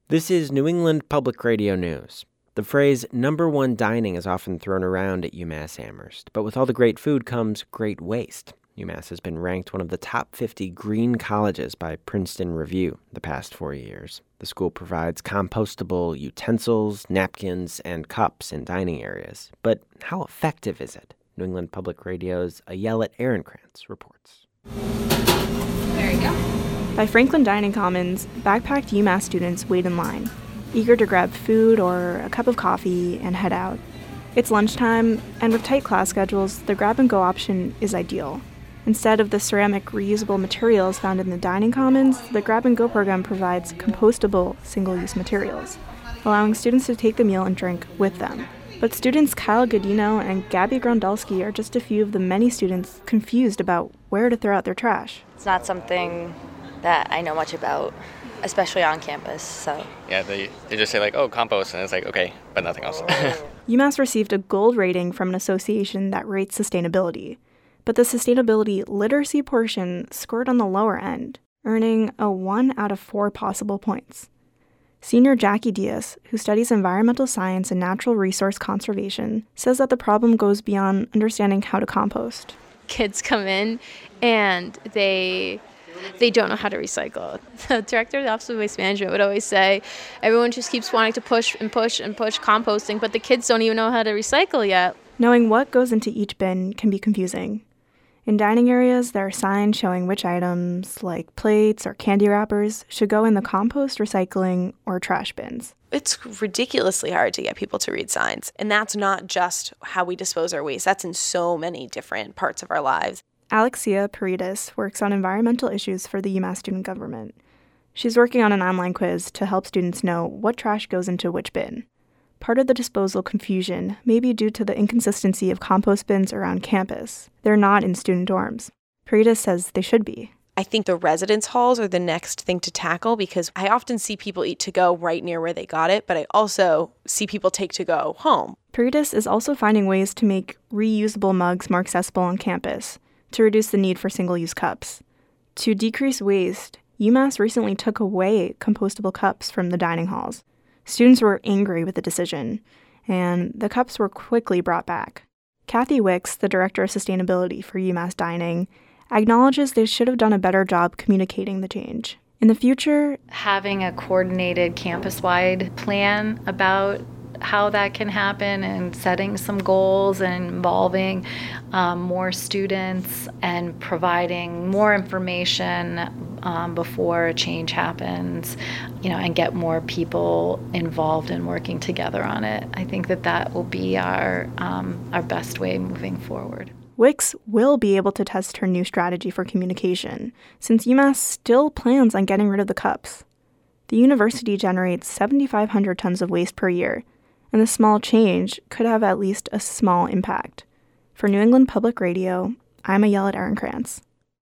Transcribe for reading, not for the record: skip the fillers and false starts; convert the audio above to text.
This is New England Public Radio News. The phrase number one dining is often thrown around at UMass Amherst, but with all the great food comes great waste. UMass has been ranked one of the top 50 green colleges by Princeton Review the past 4 years. The school provides compostable utensils, napkins, and cups in dining areas. But how effective is it? New England Public Radio's Ayelet Ehrenkrantz reports. There you go. By Franklin Dining Commons, backpacked UMass students wait in line, eager to grab food or a cup of coffee and head out. It's lunchtime, and with tight class schedules, the grab-and-go option is ideal. Instead of the ceramic reusable materials found in the dining commons, the grab-and-go program provides compostable single-use materials, allowing students to take the meal and drink with them. But students Kyle Godino and Gabby Grondalski are just a few of the many students confused about where to throw out their trash. It's not something that I know much about, especially on campus, so. Yeah, they just say like, oh, compost, and it's like, okay, but nothing else. UMass received a gold rating from an association that rates sustainability, but the sustainability literacy portion scored on the lower end, earning a 1 out of 4 possible points. Senior Jackie Diaz, who studies environmental science and natural resource conservation, says that the problem goes beyond understanding how to compost. Kids come in and they don't know how to recycle. The director of the Office of Waste Management would always say, everyone just keeps wanting to push and push and push composting, but the kids don't even know how to recycle yet. Knowing what goes into each bin can be confusing. In dining areas, there are signs showing which items, like plates or candy wrappers, should go in the compost, recycling, or trash bins. It's ridiculously hard to get people to read signs. And that's not just how we dispose our waste. That's in so many different parts of our lives. Alexia Paredes works on environmental issues for the UMass student government. She's working on an online quiz to help students know what trash goes into which bin. Part of the disposal confusion may be due to the inconsistency of compost bins around campus. They're not in student dorms. Paredes says they should be. I think the residence halls are the next thing to tackle because I often see people eat to-go right near where they got it, but I also see people take to-go home. Paredes is also finding ways to make reusable mugs more accessible on campus, to reduce the need for single-use cups. To decrease waste, UMass recently took away compostable cups from the dining halls. Students were angry with the decision, and the cups were quickly brought back. Kathy Wicks, the director of sustainability for UMass Dining, acknowledges they should have done a better job communicating the change. In the future, having a coordinated campus-wide plan about how that can happen and setting some goals and involving more students and providing more information before a change happens, and get more people involved and working together on it. I think that will be our best way moving forward. Wicks will be able to test her new strategy for communication, since UMass still plans on getting rid of the cups. The university generates 7,500 tons of waste per year, and the small change could have at least a small impact. For New England Public Radio, I'm Ayelet Ehrenkrantz.